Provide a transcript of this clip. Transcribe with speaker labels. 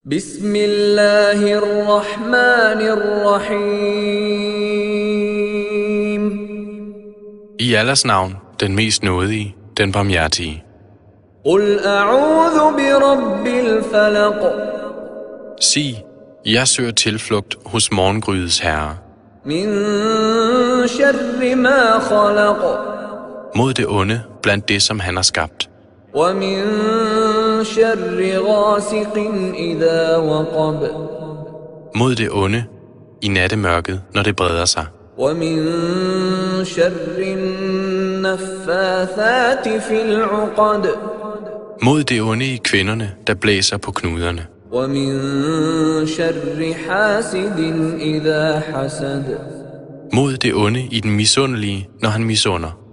Speaker 1: بسم الله الرحمن الرحيم.
Speaker 2: I Allahs navn, den mest nådige, den barmhjertige.
Speaker 1: قل أعوذ برب الفلق.
Speaker 2: Sig, jeg søger tilflugt hos morgengrydets herre.
Speaker 1: من شر ما خلق.
Speaker 2: Mod det onde blandt det, som han har skabt.
Speaker 1: ومن شر غاسق إذا وقب.
Speaker 2: Mod det onde i nattemørket, når det breder sig.
Speaker 1: ومن شر النفاثات في العقد.
Speaker 2: Mod det onde i kvinderne, der blæser på knuderne.
Speaker 1: ومن شر حاسد إذا حسد.
Speaker 2: Mod det onde i den misundelige, når han misunder.